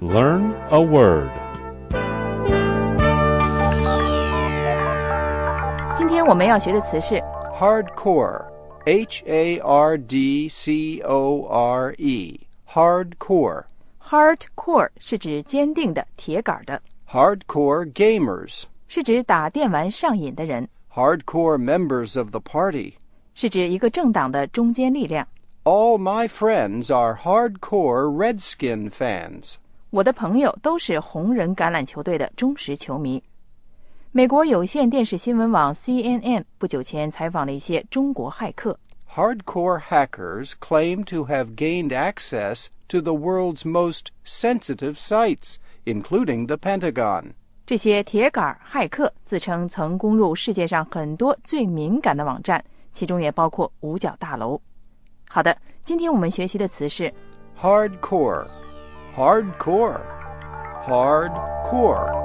learn a word. 今天我们要学的词是 Hardcore, H-A-R-D-C-O-R-E, Hardcore. Hardcore 是指坚定的、铁杆的。 Hardcore gamers. 是指打电玩上瘾的人。 Hardcore members of the party. 是指一个政党的中坚力量。 All my friends are hardcore Redskin fans. 我的朋友都是红人橄榄球队的忠实球迷。美国有线电视新闻网 CNN 不久前采访了一些中国骇客。 Hardcore hackers claim to have gained access to the world's most sensitive sites, including the Pentagon. 这些铁杆骇客自称曾攻入世界上很多最敏感的网站，其中也包括五角大楼。好的，今天我们学习的词是 Hardcore, hardcore, hardcore.